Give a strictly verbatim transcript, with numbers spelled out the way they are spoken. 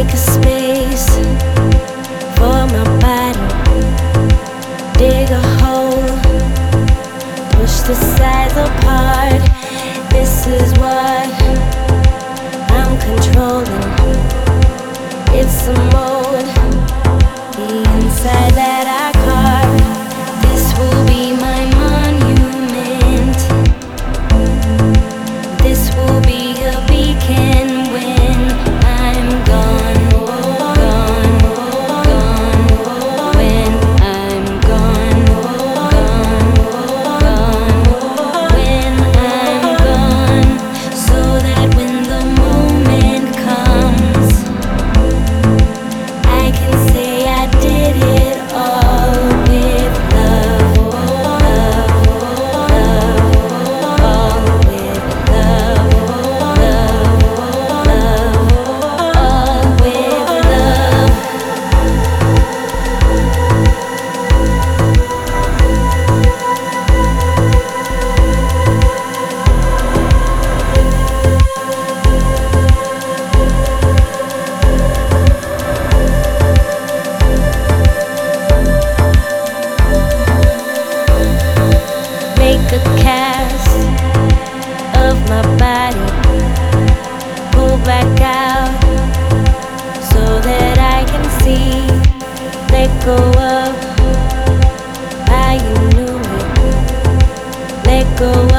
Make a space for my body. Dig a hole, push the sides apart. This is what I'm controlling. It's a mold, the inside that I carve. This will be my monument. This will be a beacon when I'm gone, gone, gone. When I'm gone, gone, gone. When I'm gone, so that when the moment comes, I can say I did it all with love, love, love, all with love, love, love, all with love. Make a cast of my body, pull back out so that I can see. Let go of how you knew me. Let go